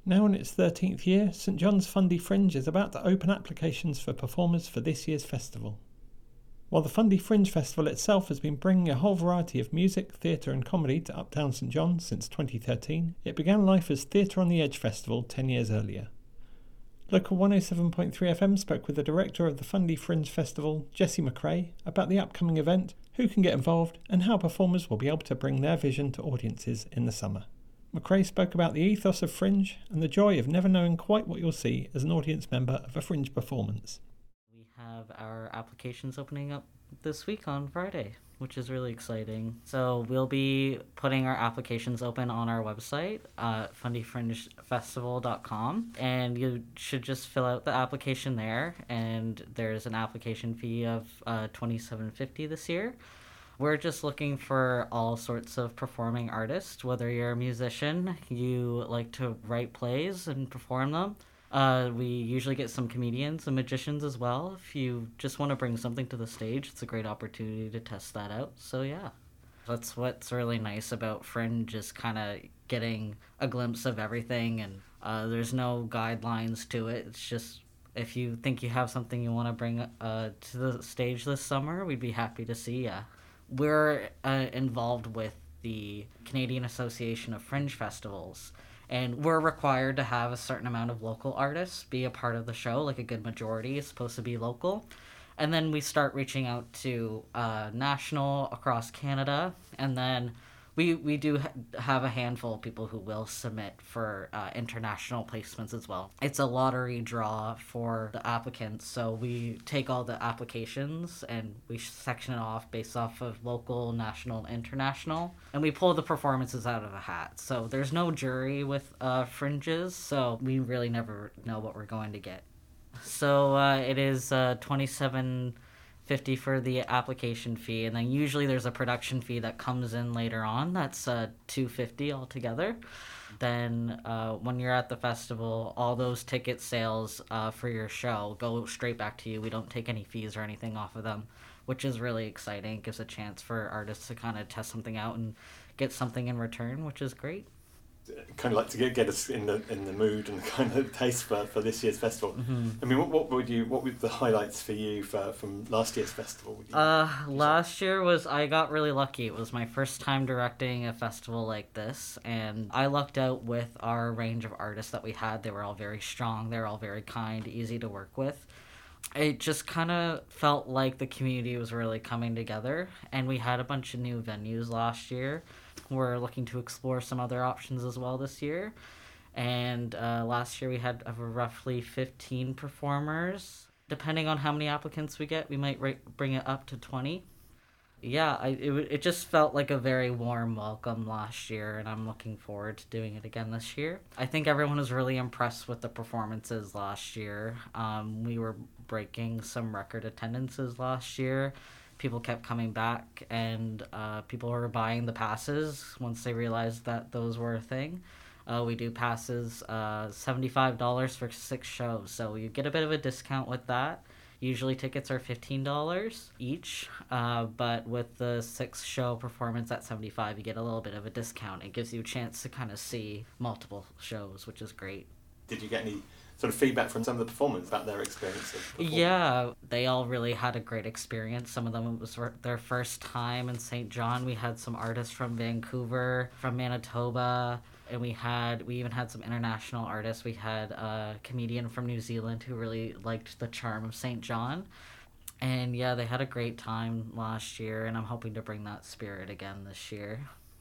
Now in its 13th year, St John's Fundy Fringe is about to open applications for performers for this year's festival. While the Fundy Fringe Festival itself has been bringing a whole variety of music, theatre and comedy to Uptown St John's since 2013, it began life as Theatre on the Edge Festival 10 years earlier. Local 107.3 FM spoke with the director of the Fundy Fringe Festival, Jessie McRae, about the upcoming event, who can get involved and how performers will be able to bring their vision to audiences in the summer. McRae spoke about the ethos of Fringe and the joy of never knowing quite what you'll see as an audience member of a Fringe performance. We have our applications opening up this week on Friday, which is really exciting. So we'll be putting our applications open on our website, fundyfringefestival.com, and you should just fill out the application there, and there's an application fee of $27.50 this year. We're just looking for all sorts of performing artists, whether you're a musician, you like to write plays and perform them. We usually get some comedians and magicians as well. If you just want to bring something to the stage, it's a great opportunity to test that out. So yeah, that's what's really nice about Fringe, is kind of getting a glimpse of everything, and there's no guidelines to it. It's just, if you think you have something you want to bring to the stage this summer, we'd be happy to see ya. We're involved with the Canadian Association of Fringe Festivals, and we're required to have a certain amount of local artists be a part of the show, like a good majority is supposed to be local. And then we start reaching out to national across Canada, and then we do have a handful of people who will submit for international placements as well. It's a lottery draw for the applicants, so we take all the applications and we section it off based off of local, national, and international, and we pull the performances out of a hat. So there's no jury with Fringes, so we really never know what we're going to get. So it is $27.50 for the application fee, and then usually there's a production fee that comes in later on. That's $2.50 altogether. Then when you're at the festival, all those ticket sales for your show go straight back to you. We don't take any fees or anything off of them, which is really exciting. It gives a chance for artists to kind of test something out and get something in return, which is great. Kind of like to get us in the mood and kind of taste for this year's festival. Mm-hmm. I mean, what were the highlights for you from last year's festival? Last year I got really lucky. It was my first time directing a festival like this, and I lucked out with our range of artists that we had. They were all very strong. They were all very kind, easy to work with. It just kind of felt like the community was really coming together, and we had a bunch of new venues last year. We're looking to explore some other options as well this year. And last year we had roughly 15 performers. Depending on how many applicants we get, we might bring it up to 20. Yeah, it just felt like a very warm welcome last year, and I'm looking forward to doing it again this year. I think everyone was really impressed with the performances last year. We were breaking some record attendances last year. People kept coming back, and people were buying the passes once they realized that those were a thing. We do passes, $75 for 6 shows, so you get a bit of a discount with that. Usually tickets are $15 each, but with the 6-show performance at $75, you get a little bit of a discount. It gives you a chance to kind of see multiple shows, which is great. Did you get any sort of feedback from some of the performers about their experience of performing? Yeah, they all really had a great experience. Some of them, it was their first time in St. John. We had some artists from Vancouver, from Manitoba, and we even had some international artists. We had a comedian from New Zealand who really liked the charm of St. John. And yeah, they had a great time last year, and I'm hoping to bring that spirit again this year.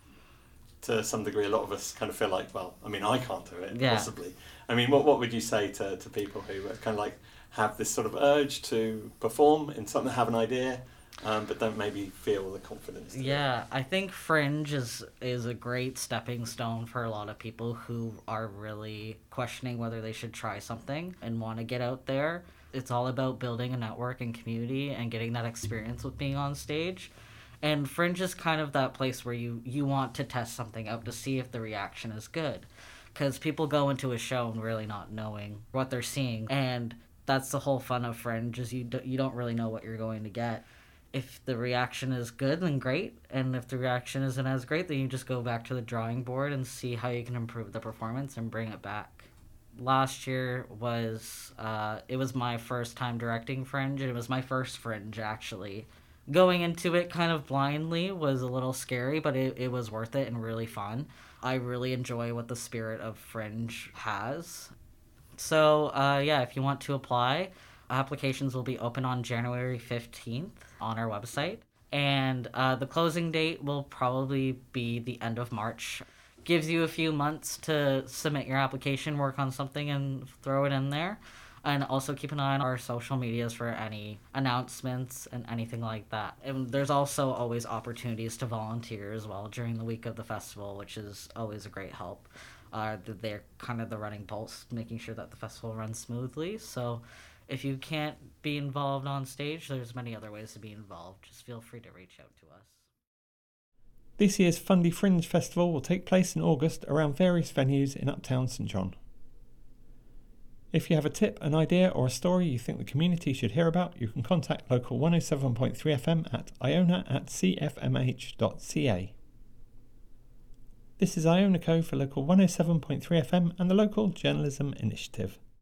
To some degree, a lot of us kind of feel like, well, I mean, I can't do it, possibly. I mean, what would you say to people who kind of like have this sort of urge to perform in something, have an idea, but don't maybe feel the confidence? Yeah, I think Fringe is a great stepping stone for a lot of people who are really questioning whether they should try something and want to get out there. It's all about building a network and community and getting that experience with being on stage. And Fringe is kind of that place where you want to test something out to see if the reaction is good. Because people go into a show and really not knowing what they're seeing. And that's the whole fun of Fringe, is you don't really know what you're going to get. If the reaction is good, then great. And if the reaction isn't as great, then you just go back to the drawing board and see how you can improve the performance and bring it back. Last year was, it was my first time directing Fringe, and it was my first Fringe, actually. Going into it kind of blindly was a little scary, but it was worth it and really fun. I really enjoy what the spirit of Fringe has. So, if you want to apply, applications will be open on January 15th on our website. And the closing date will probably be the end of March. Gives you a few months to submit your application, work on something, and throw it in there. And also keep an eye on our social medias for any announcements and anything like that. And there's also always opportunities to volunteer as well during the week of the festival, which is always a great help. They're kind of the running pulse, making sure that the festival runs smoothly. So if you can't be involved on stage, there's many other ways to be involved. Just feel free to reach out to us. This year's Fundy Fringe Festival will take place in August around various venues in Uptown St John. If you have a tip, an idea or a story you think the community should hear about, you can contact local 107.3 FM at iona@cfmh.ca. This is Iona Co for local 107.3 FM and the Local Journalism Initiative.